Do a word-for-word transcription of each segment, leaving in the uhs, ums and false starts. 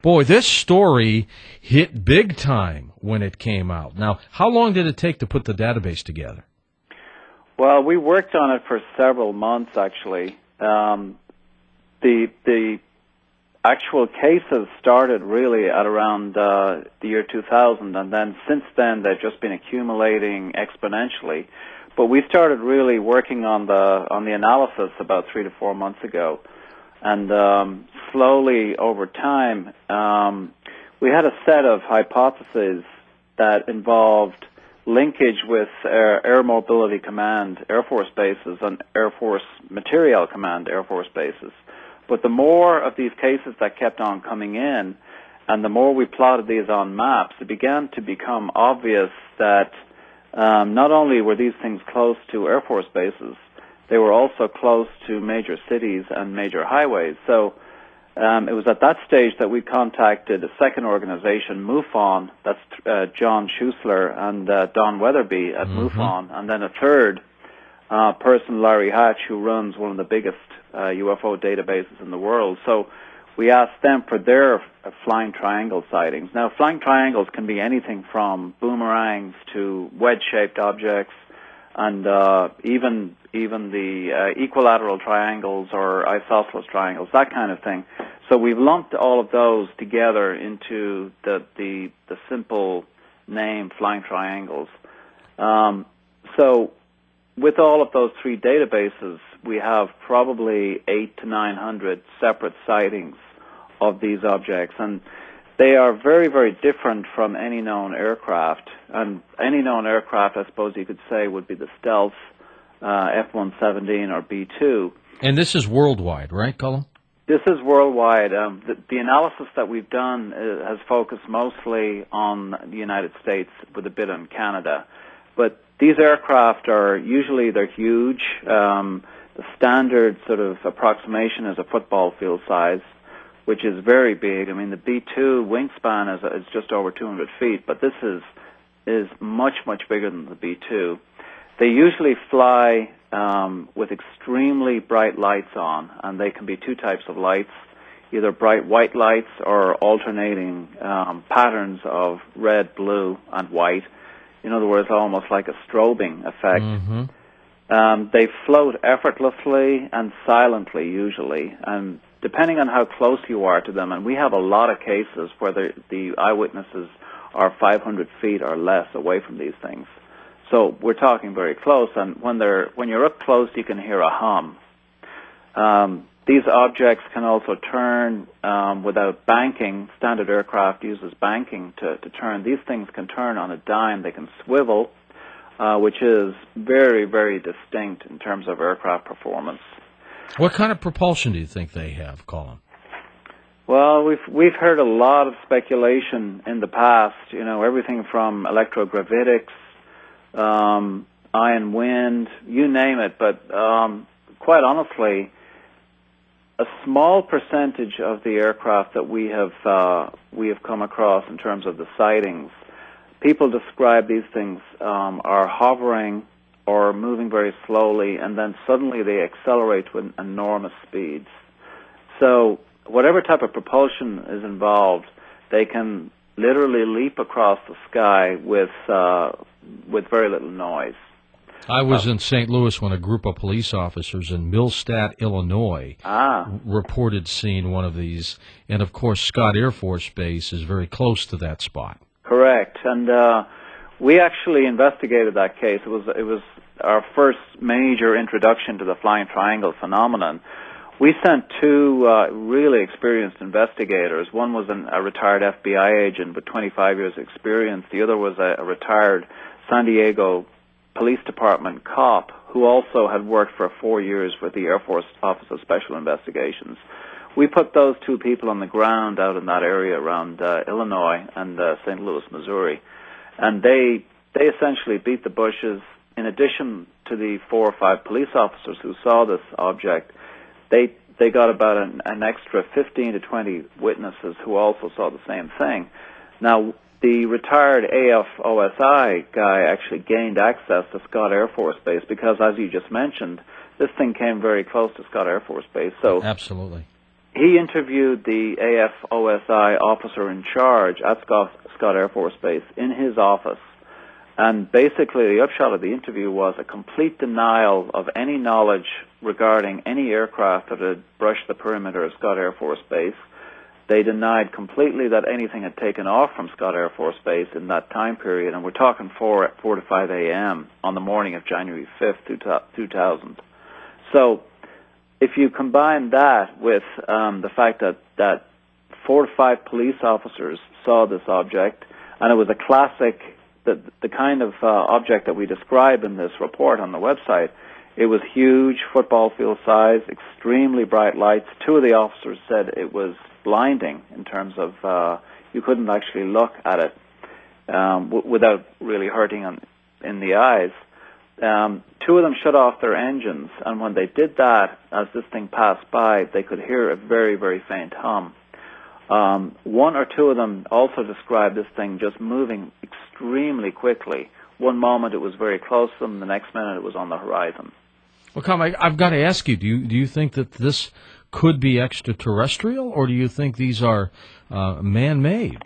Boy, this story hit big time when it came out. Now, how long did it take to put the database together? Well, we worked on it for several months, actually. Um, the the actual cases started really at around uh, the year two thousand, and then since then they've just been accumulating exponentially. But we started really working on the on the analysis about three to four months ago, and um, slowly over time um, we had a set of hypotheses that involved linkage with Air, Air Mobility Command Air Force bases and Air Force Materiel Command Air Force bases. But the more of these cases that kept on coming in, and the more we plotted these on maps, it began to become obvious that um, not only were these things close to Air Force bases, they were also close to major cities and major highways. So um, it was at that stage that we contacted a second organization, MUFON, that's uh, John Schuessler and uh, Don Weatherby at mm-hmm. MUFON, and then a third uh, person, Larry Hatch, who runs one of the biggest uh, U F O databases in the world. So we asked them for their uh, flying triangle sightings. Now, flying triangles can be anything from boomerangs to wedge-shaped objects, and uh, even even the uh, equilateral triangles or isosceles triangles, that kind of thing. So we've lumped all of those together into the the, the simple name flying triangles. Um, so with all of those three databases, we have probably eight to nine hundred separate sightings of these objects, and they are very, very different from any known aircraft. And any known aircraft, I suppose you could say, would be the stealth uh, F one seventeen or B two. And this is worldwide, right, Colin? This is worldwide. Um, the, the analysis that we've done uh, has focused mostly on the United States with a bit on Canada. But these aircraft are usually, they're huge. Um, the standard sort of approximation is a football field size, which is very big. I mean, the B two wingspan is, is just over two hundred feet, but this is is much, much bigger than the B two. They usually fly um, with extremely bright lights on, and they can be two types of lights, either bright white lights or alternating um, patterns of red, blue, and white. In other words, almost like a strobing effect. Mm-hmm. Um, they float effortlessly and silently, usually, and depending on how close you are to them, and we have a lot of cases where the, the eyewitnesses are five hundred feet or less away from these things. So we're talking very close, and when they're when you're up close, you can hear a hum. Um, these objects can also turn um, without banking. Standard aircraft uses banking to, to turn. These things can turn on a dime. They can swivel, uh, which is very, very distinct in terms of aircraft performance. What kind of propulsion do you think they have, Colin? Well, we've we've heard a lot of speculation in the past. You know, everything from electrogravitics, um, ion wind, you name it. But um, quite honestly, a small percentage of the aircraft that we have uh, we have come across in terms of the sightings, people describe these things um, are hovering or moving very slowly, and then suddenly they accelerate with enormous speeds. So whatever type of propulsion is involved, they can literally leap across the sky with uh, with very little noise. I was uh, in Saint Louis when a group of police officers in Millstadt, Illinois, ah. reported seeing one of these, and of course Scott Air Force Base is very close to that spot. Correct, and uh, we actually investigated that case. It was it was our first major introduction to the flying triangle phenomenon. We sent two uh, really experienced investigators. One was an, a retired F B I agent with twenty-five years experience. The other was a, a retired San Diego Police Department cop who also had worked for four years with the Air Force Office of Special Investigations. We put those two people on the ground out in that area around uh, Illinois and uh, Saint Louis, Missouri, and they they essentially beat the bushes. In addition to the four or five police officers who saw this object, they they got about an, an extra fifteen to twenty witnesses who also saw the same thing. Now, the retired A F O S I guy actually gained access to Scott Air Force Base because, as you just mentioned, this thing came very close to Scott Air Force Base. So absolutely. he interviewed the A F O S I officer in charge at Scott, Scott Air Force Base in his office. And basically, the upshot of the interview was a complete denial of any knowledge regarding any aircraft that had brushed the perimeter of Scott Air Force Base. They denied completely that anything had taken off from Scott Air Force Base in that time period, and we're talking four, four to five a.m. on the morning of January fifth, two thousand. So if you combine that with um, the fact that, that four to five police officers saw this object, and it was a classic, the, the kind of uh, object that we describe in this report on the website. It was huge, football field size, extremely bright lights. Two of the officers said it was blinding in terms of uh, you couldn't actually look at it um, w- without really hurting on, in the eyes. Um, two of them shut off their engines, and when they did that, as this thing passed by, they could hear a very, very faint hum. Um, one or two of them also described this thing just moving extremely quickly. One moment it was very close to them, the next minute it was on the horizon. Well, Tom, I, I've got to ask you, do you do you think that this could be extraterrestrial, or do you think these are uh, man-made?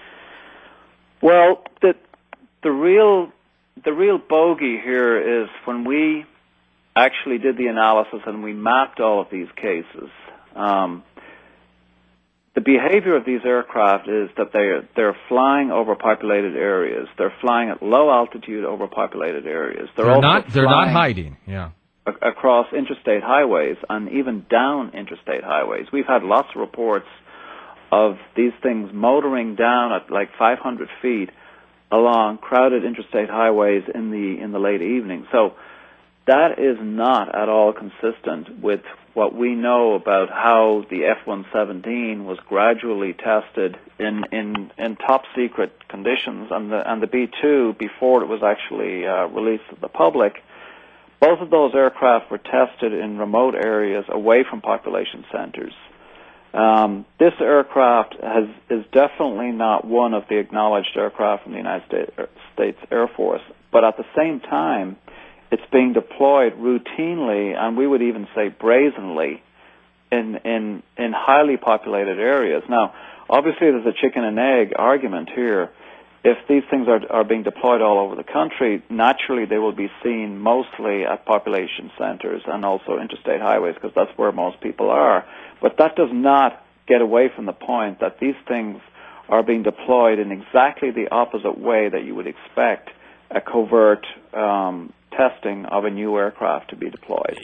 Well, the the real the real bogey here is when we actually did the analysis and we mapped all of these cases. Um, the behavior of these aircraft is that they're they're flying over populated areas. They're flying at low altitude over populated areas. They're, They're also not. They're flying not hiding. Yeah. a- across interstate highways and even down interstate highways. We've had lots of reports of these things motoring down at like five hundred feet along crowded interstate highways in the in the late evening. So that is not at all consistent with what we know about how the F one seventeen was gradually tested in, in, in top secret conditions, and the and the B two before it was actually uh, released to the public. Both of those aircraft were tested in remote areas away from population centers. Um, this aircraft has, is definitely not one of the acknowledged aircraft from the United States Air Force, but at the same time, it's being deployed routinely, and we would even say brazenly, in, in, in highly populated areas. Now, obviously there's a chicken and egg argument here. If these things are, are being deployed all over the country, naturally they will be seen mostly at population centers and also interstate highways, because that's where most people are. But that does not get away from the point that these things are being deployed in exactly the opposite way that you would expect a covert um, testing of a new aircraft to be deployed.